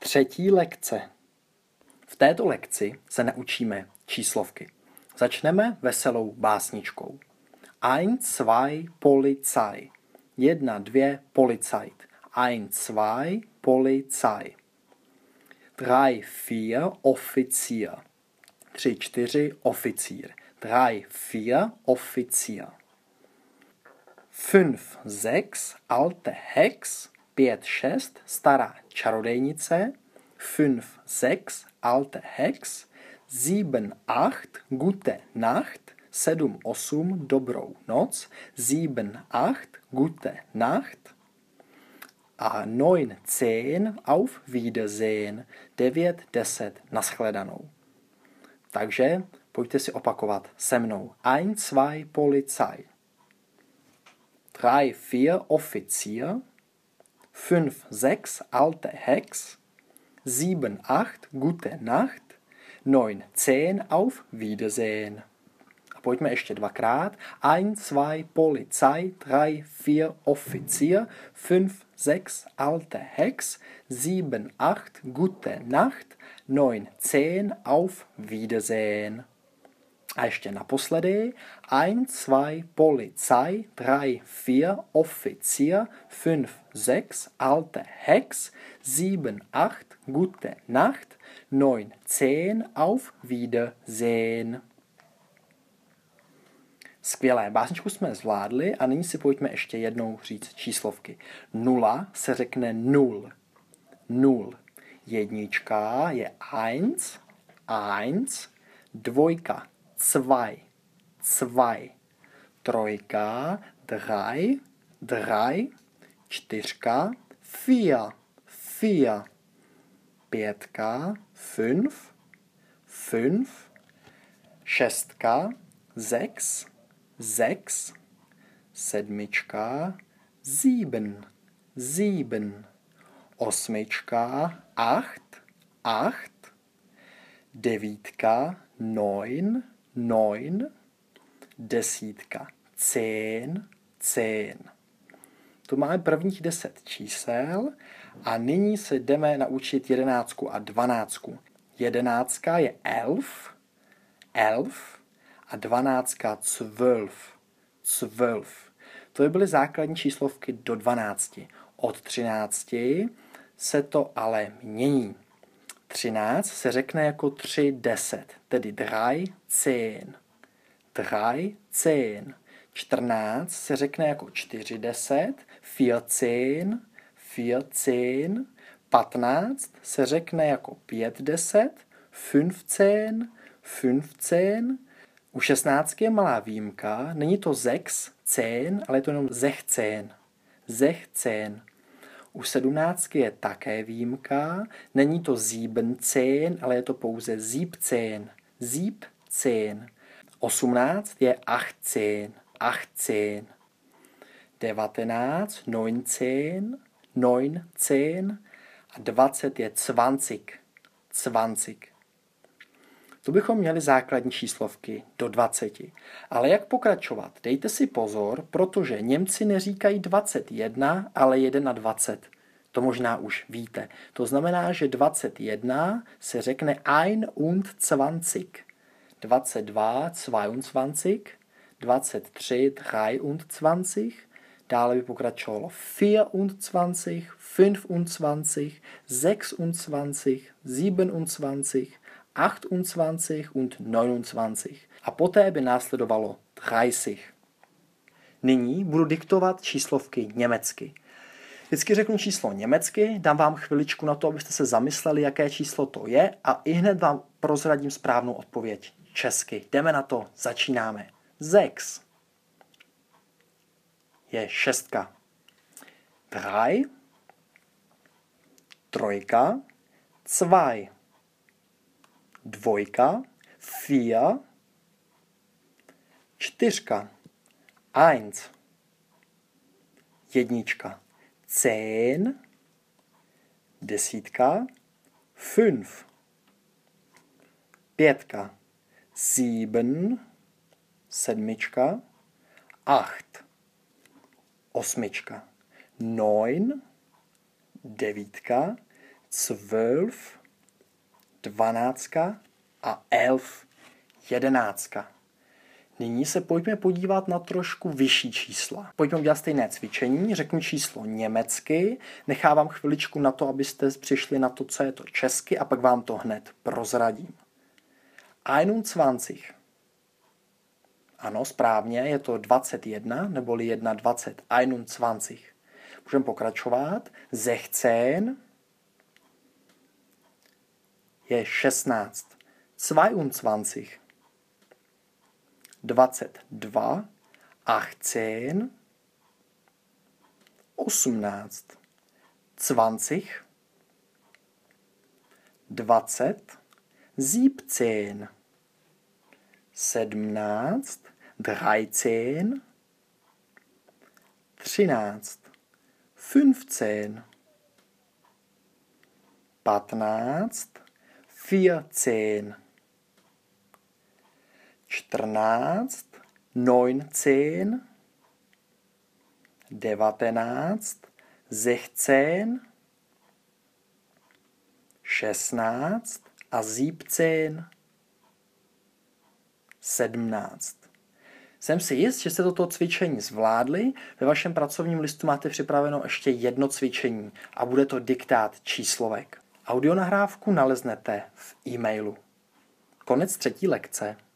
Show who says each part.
Speaker 1: Třetí lekce. V této lekci se naučíme číslovky. Začneme veselou básničkou. Ein, zwei, Polizei. 1, 2, Polizeit. Ein, zwei, Polizei. 3, 4, Offizier. 3, 4, Offizier. 3, 4, Offizier. 5, 6, alte Hex. 5, 6, stará čarodejnice. 5, 6, alte Hex. 7, 8, gute Nacht. 7, 8, dobrou noc. 7, 8, gute Nacht. A 9, 10, auf Wiedersehen. 9, 10, nashledanou. Takže pojďte si opakovat se mnou. Ein, zwei, Polizei. 3, 4, Offizier. 5, 6, alte Hex. 7, 8, gute Nacht. 9, 10, auf Wiedersehen. A pojďme ještě dvakrát. Ein, zwei, Polizei. 3, 4, Offizier. 5, 6, alte Hex. 7, 8, gute Nacht. 9, 10, auf Wiedersehen. A ještě naposledy. Ein, zwei, Polizei. 3, 4, Offizier. 5, 6, alte Hex. 7, 8, gute Nacht. 9, 10, auf Wiedersehen. Skvělé, básničku jsme zvládli a nyní si pojďme ještě jednou říct číslovky. 0 se řekne 0. 0. Jednička je 1, 1. Dvojka, 2, 2. Trojka, 3, 3. Čtyřka, 4, 4. Pětka, 5, 5. Šestka, 6, 6. Sedmička, 7, 7. Osmička, 8, 8. Devítka, 9, 9. Desítka, 10, 10. Tu máme prvních 10 čísel a nyní se jdeme naučit 11 a 12. 11 je 11, 11 a 12 12, 12. To by byly základní číslovky do 12. Od 13 se to ale mění. 13 se řekne jako 3, 10, tedy 3, 10. 3, 10. 14 se řekne jako 4, 10, 14, 14. 15 se řekne jako 5, 10, 15, 15. U 16 je malá výjimka, není to 6, 10, ale je to jenom 16, 16. U 17 je také výjimka, není to 17, ale je to pouze 17, 17. 18 je 18, 18. 19, 19, 19. A 20 je 20, 20. Tu bychom měli základní číslovky do 20. Ale jak pokračovat? Dejte si pozor, protože Němci neříkají 21, ale 21. To možná už víte. To znamená, že 21 se řekne 21. 22, 22. 23, 23. Dále by pokračovalo 24, 25, 26, 27, 28 und 29. A poté by následovalo 30. Nyní budu diktovat číslovky německy. Vždycky řeknu číslo německy, dám vám chviličku na to, abyste se zamysleli, jaké číslo to je a ihned vám prozradím správnou odpověď česky. Jdeme na to, začínáme. 6 je 6. 3, 3, 2, 2, 4, 4, 1, 1, 10, 10, 5, 5, 7, 7, 8, 8, 9, 9, 12, 12 a 11, 11. Nyní se pojďme podívat na trošku vyšší čísla. Pojďme udělat stejné cvičení. Řeknu číslo německy, nechávám chviličku na to, abyste přišli na to, co je to česky, a pak vám to hned prozradím. 21. Ano, správně, je to 21, neboli 21, 21. Můžeme pokračovat. 16 je 16. 22. 22, 18, 18, 20, 20, 17, 17, 13, 13, 15, 15, 14, 14, 19, 19, 16, 16 a 17, 17. Jsem si jist, že jste toto cvičení zvládli. Ve vašem pracovním listu máte připraveno ještě jedno cvičení a bude to diktát číslovek. Audionahrávku naleznete v e-mailu. Konec 3. lekce.